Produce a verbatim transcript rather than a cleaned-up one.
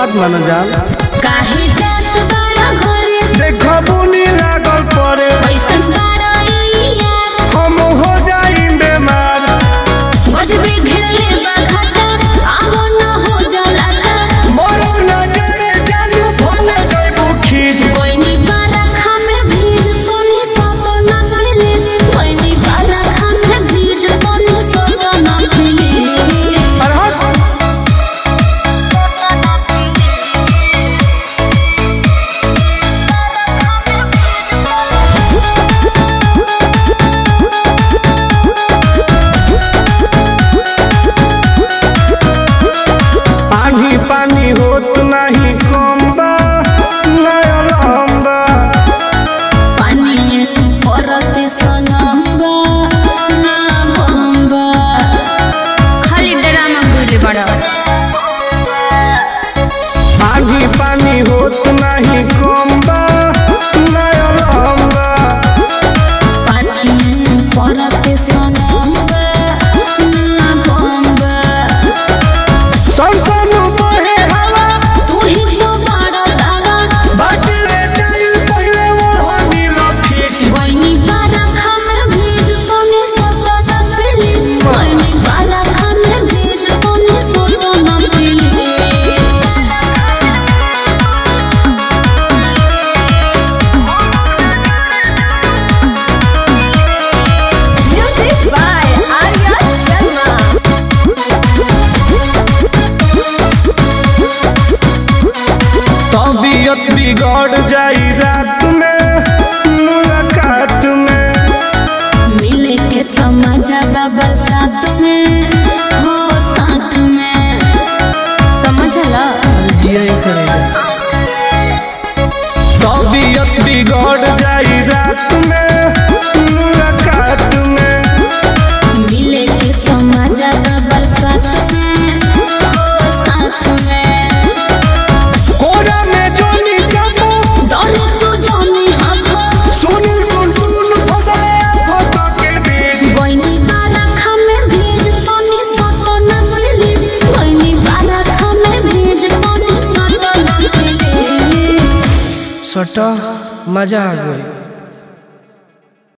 बात मान जान काहे जात बाड़ा घरे देखो बुनी लागल पड़े पैसा बाड़ाइया हम हो जाई बेमार बजबे घेरले बाघाता आवो न हो जलाता मरो न जाने जानू भले गइबू खीज कोइनी बारा खामे भीज कोनी सपना प्लीज कोइनी बारा खामे भीज कोनी सपना प्लीज पानी होत नहीं कम बा नया लंबा पानी परत सनंगा ना बंबा खाली ड्रामा गुली बड़ा आधी पानी होत नहीं कम बा नया लंबा पानी परत सनंगा ना बंबा संसन बहे हवा तू ही तो बड़ा दादा बाटले टाइल पहले वो हनी लफीच कोइनी बारा खामे भीज कोनी सपना प्लीज कोइनी बारा खामे भीज कोनी सपना please Music by Arya Sharma. तबीयत बिगड़ जाई रात में मुलाकात में मिले के तो मजा बा बरसात में हो साथ में समझला जिया करेगा तबीयत बिगड़ जाई रात में मुलाकात में मिले के तो मजा बा बरसात में हो साथ में कोरा में जोनी जाबो डरे तू जानी हाथ सुनी टुन टुन फसले फोटो के बीच कोइनी बारा खामे भीज कोनी सपना प्लीज कोइनी बारा खामे भीज कोनी सपना प्लीज सटा मजा आ गई।